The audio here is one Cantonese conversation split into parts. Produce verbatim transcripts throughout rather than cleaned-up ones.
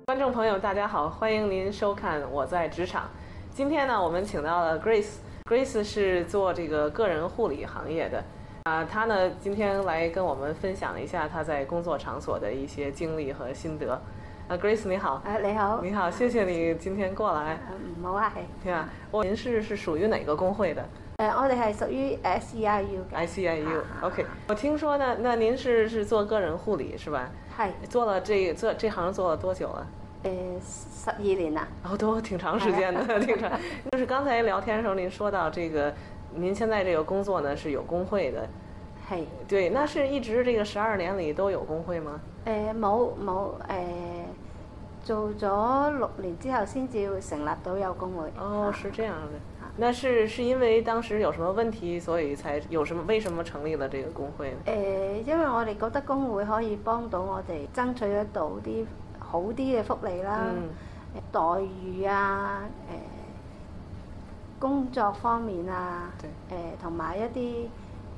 观众朋友大家好，欢迎您收看我在职场。今天呢，我们请到了 Grace，Grace 是做这个个人护理行业的啊，她呢今天来跟我们分享一下她在工作场所的一些经历和心得。啊 ，Grace 你好。 啊，你好。 你好，謝謝你今天過來。 唔好客氣。 對啊，我您是是屬於哪個工會的？ 誒，我哋係屬於 S E I U 嘅。 I C I U，OK。我聽說呢，那您是是做個人護理是吧？ 係。 做了這做這行做了多久了？ 誒，十二年啦。 哦，都挺長時間的，挺長。就是剛才聊天的時候，您說到這個，您現在這個工作呢是有工會的。 係。 對，那是一直這個十二年裏都有工會嗎？ 誒，冇冇誒，做咗六年之後先至成立到有工會。 哦，是這樣的。那是是因為當時有什麼問題，所以才有什麼為什麼成立了這個工會呢？ 誒，因為我哋覺得工會可以幫到我哋爭取得到啲好啲嘅福利啦，嗯、待遇啊，誒、呃、工作方面啊，誒同埋一啲誒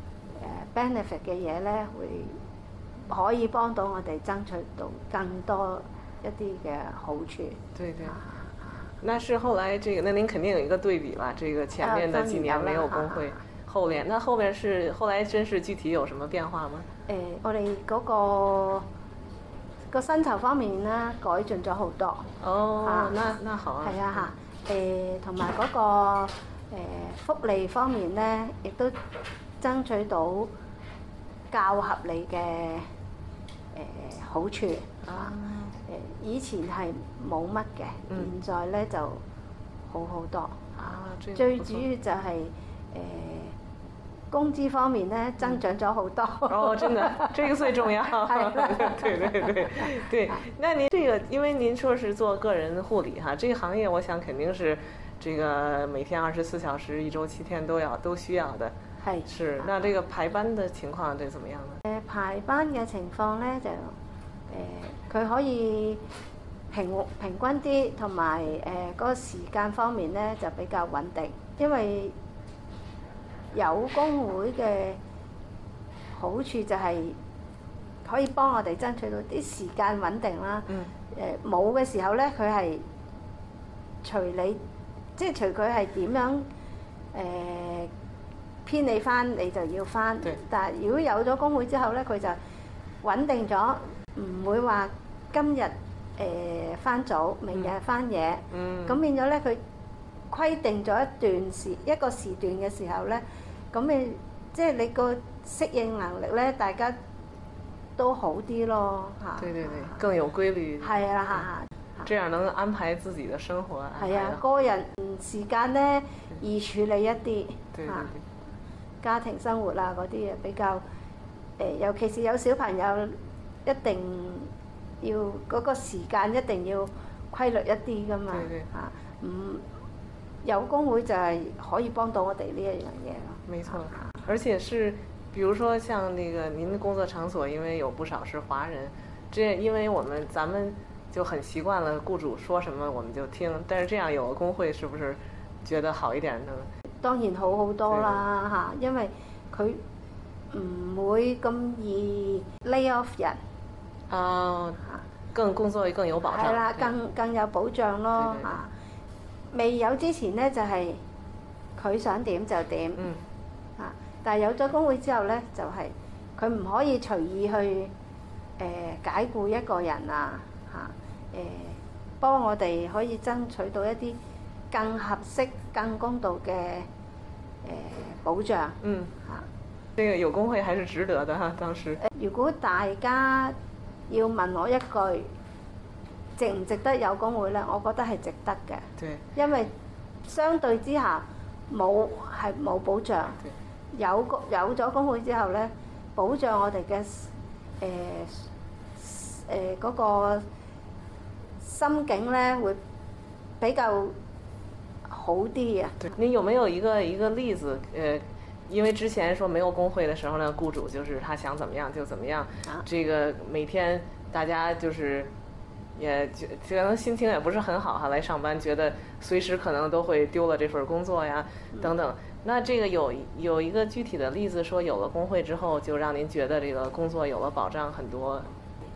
benefit 嘅嘢咧，會可以幫到我哋爭取到更多一啲嘅好處。 對對。那是後來這個，那您肯定有一個對比吧？這個前面的幾年沒有工會，後面那後面是後來真是具體有什麼變化嗎？ 誒、呃，我哋嗰、那個個薪酬方面咧改進咗好多。 哦， 啊、 那那好啊。 係啊嚇，誒同埋嗰個、呃、福利方面咧，亦都爭取到較合理嘅誒、呃、好處啊。誒以前係冇乜嘅，嗯、現在咧就好好多。 啊， 最主要就係、是、誒、呃、工資方面咧增長咗好多。 哦，真的，這個最重要。對對對對對。那您這個，因為您說是做個人護理哈，這個行業我想肯定是這個每天二十四小時、一週七天都要都需要的。 係。 是。那這個排班的情況這怎麼樣呢？ 誒、呃、排班嘅情況咧就。誒佢、呃、可以平平均啲，同埋誒嗰個時間方面咧就比較穩定，因為有工會嘅好處就係可以幫我哋爭取到啲時間穩定啦。誒冇嘅時候咧，佢係隨你，即係隨佢係點樣誒、呃、編你翻，你就要翻。對但係如果有咗工會之後咧，佢就穩定咗。唔會話今日誒翻早，明日翻夜，咁、嗯、變咗咧佢規定咗一段時一個時段嘅時候咧，咁你即係你個適應能力咧，大家都好啲咯嚇。對對對， 更有規律。 係啊嚇， 這樣能安排自己的生活。 係啊，個人時間咧易處理一啲。對對對。 家庭生活啊嗰啲嘢比較誒、呃，尤其是有小朋友。一定要嗰、那個時間一定要規律一啲噶嘛嚇，唔、嗯、有工會就係可以幫到我哋呢一樣嘢咯。 沒錯，而且是，比如說像那個您的工作場所，因為有不少是華人，這因為我們咱們就很習慣了，僱主說什麼我們就聽，但是這樣有個工會，是不是覺得好一點呢？ 當然好好多啦嚇，因為佢唔會咁易 lay off 人。 哦，更工作更有保障。係啦， 更更有保障咯嚇。未有之前咧就係、是、佢想點就點，嗯，嚇。但係有咗工會之後咧，就係佢唔可以隨意去誒、呃、解僱一個人啊嚇。誒、呃，幫我哋可以爭取到一啲更合適、更公道嘅誒、呃、保障。嗯，嚇。 呢個有工會還是值得的哈，當時。 如果大家要問我一句，值唔值得有工會呢？我覺得係值得嘅。對。因為相對之下冇係冇保障。對。有個有咗工會之後呢，保障我哋嘅誒誒嗰個心境呢會比較好啲啊。 對。你有沒有一個一個例子？呃因為之前說沒有工會的時候呢，僱主就是他想怎麼樣就怎麼樣，啊、這個每天大家就是也覺可能心情也不是很好哈，來上班覺得隨時可能都會丟了這份工作呀等等。那這個有有一個具體的例子，說有了工會之後就讓您覺得這個工作有了保障很多。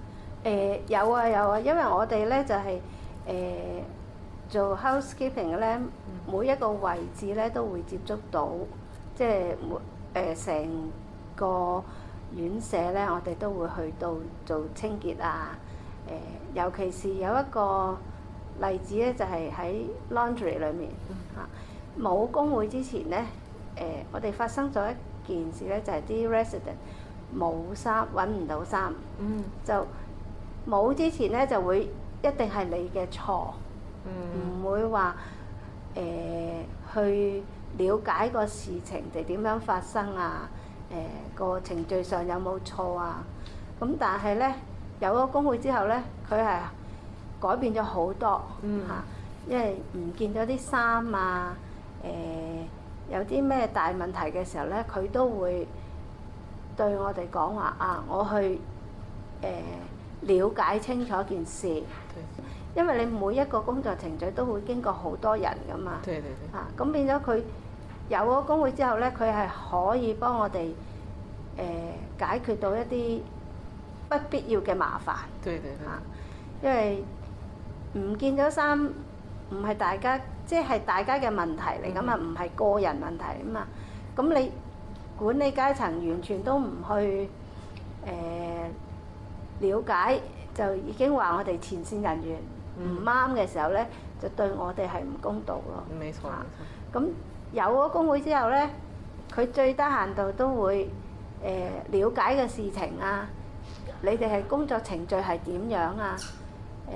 誒有啊有啊，因為我哋咧就係、誒、做 housekeeping 嘅咧，每一個位置咧都會接觸到，即係每誒成個院舍咧，我哋都會去到做清潔啊。誒、尤其是有一個例子咧，就係、喺 laundry 裏面嚇，冇工會之前咧，誒、我哋發生咗一件事咧，就係、啲 resident 冇衫揾唔到衫， 嗯， 就冇之前咧就會一定係你嘅錯，唔、 嗯會話誒、去了解個事情哋點樣發生啊，誒、個程序上有冇錯啊，咁但係咧有咗工會之後咧，佢係改變咗好多嚇、 嗯因為唔見咗啲衫啊，誒、有啲咩大問題嘅時候咧，佢都會對我哋講話啊，我去誒、了解清楚件事， 對因為你每一個工作程序都會經過好多人噶嘛， 對對對， 啊咁變咗佢有咗工會之後咧，佢係可以幫我哋誒、解決到一啲不必要嘅麻煩。 對對對， 啊，因為唔見咗衫唔係大家，即係大家嘅問題嚟噶嘛，唔係個人問題啊嘛。咁你管理階層完全都唔去誒、了解，就已經話我哋前線人員唔啱嘅時候咧，就對我哋係唔公道咯。 沒錯啊沒錯。 咁有咗工會之後咧，佢最低限度都會誒、了解嘅事情啊，你哋係工作程序係點樣啊？誒、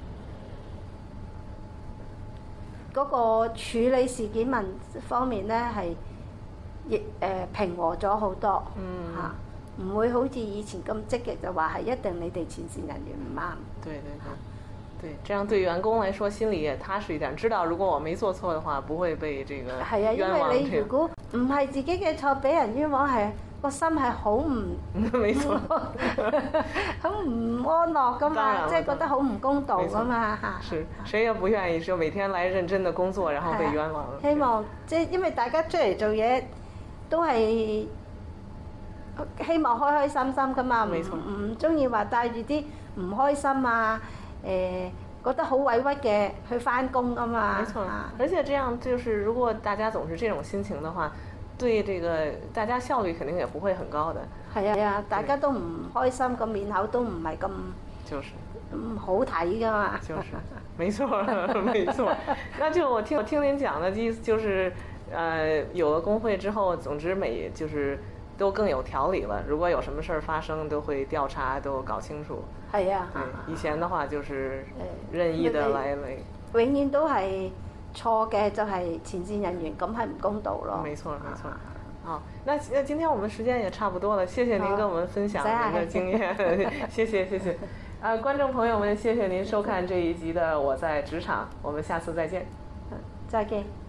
嗰、個處理事件問方面咧係亦誒平和咗好多嗯嚇，唔、會好似以前咁積極就話係一定你哋前線人員唔啱。 對對對，對，這樣對員工來說心裡也踏實一點，知道如果我沒做錯的話，不會被這個係啊，因冤枉為你這樣。 如果唔係自己嘅錯，俾人冤枉係個心係好唔沒錯， 好唔安樂噶嘛， 當然了即係覺得好唔公道噶嘛嚇。 是，誰也不願意就每天來認真的工作，然後被冤枉了。 希望即係因為大家出嚟做嘢都係希望開開心心噶嘛，唔沒錯唔中意話帶住啲唔開心啊，誒、覺得好委屈嘅去翻工噶嘛。 沒錯啊， 而且這樣就是，如果大家總是這種心情的話，對這個大家效率肯定也不會很高的。 係啊係啊，大家都唔開心，個面口都唔係咁就是。 咁好睇噶嘛。 就是，沒錯，沒錯。那就我聽我聽您講的意思就是，呃，有了工會之後，總之每就是都更有條理了。如果有什麼事兒發生，都會調查，都搞清楚。 係啊。 對，以前的話就是任意的來來。 永遠都係錯嘅，就係前線人員，咁係唔公道咯。 沒錯，沒錯。好，那那今天我們時間也差不多了，謝謝您跟我們分享您的經驗，謝謝謝謝。啊，觀眾朋友們，謝謝您收看這一集的《我在職場》，我們下次再見。 再見。